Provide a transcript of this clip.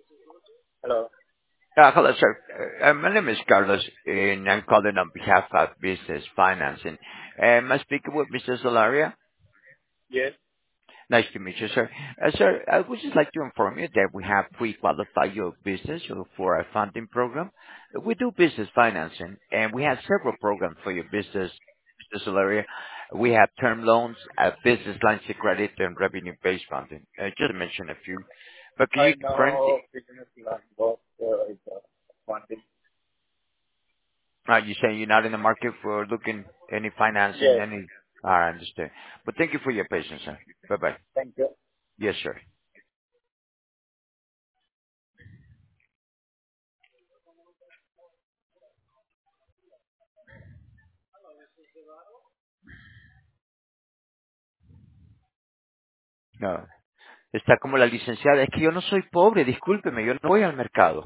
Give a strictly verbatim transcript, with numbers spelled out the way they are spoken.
Hello. Uh, Hello, sir. Uh, uh, My name is Carlos, and I'm calling on behalf of Business Financing. Am I speaking with Mister Solaria? Yes. Nice to meet you, sir. Uh, Sir, I would just like to inform you that we have pre-qualified your business for a funding program. Uh, We do business financing, and we have several programs for your business, Mister Solaria. We have term loans, uh, business lines of credit, and revenue-based funding. Uh, Just to mention a few. But can you Right confirm, now, business loan both uh, is uh, funding. are you saying you're not in the market for looking any financing, Yes. any... I understand. But thank you for your patience, sir. Bye-bye. Thank you. Yes, sir. No. Está como la licenciada. Es que yo no soy pobre, discúlpeme, yo no voy al mercado.